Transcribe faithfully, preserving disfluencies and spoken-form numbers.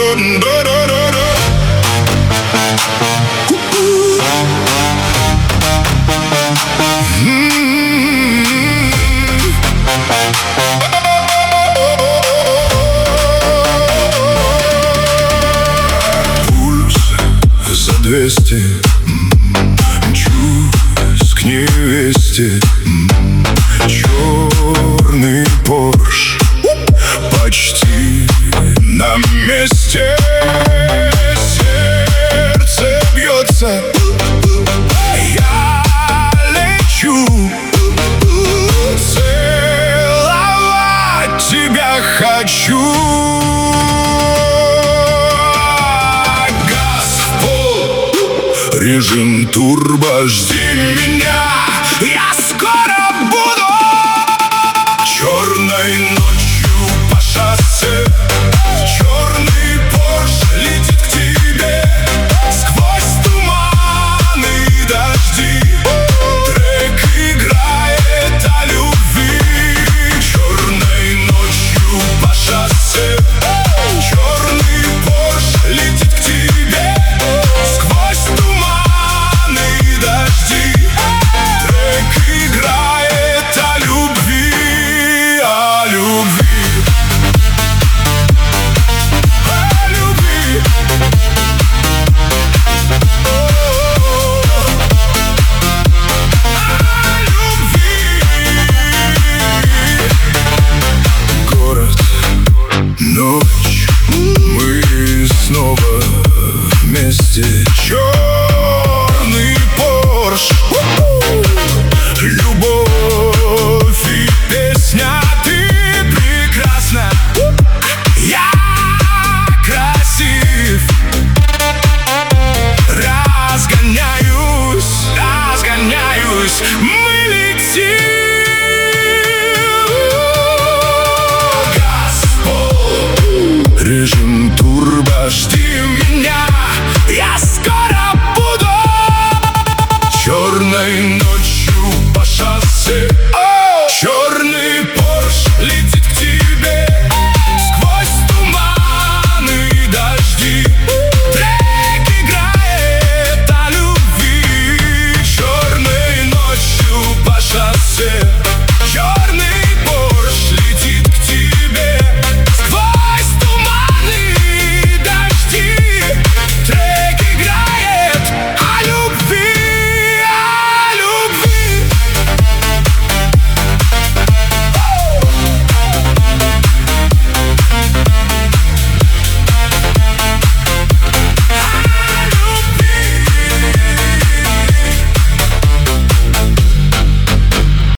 Пульс за двести, мчусь к невесте. Черный Порш почти на месте. Сердце бьется, я лечу. Целовать тебя хочу. Газ в пол, режим турбо, жди меня, я скоро буду. Черной ночью по шоссе черный Порш летит к тебе. Сквозь туман и дожди трек играет о любви. Черной ночью по шоссе черный Порш летит к тебе. Сквозь туман и дожди трек играет о любви. О любви. Ночь, мы снова вместе. Чё?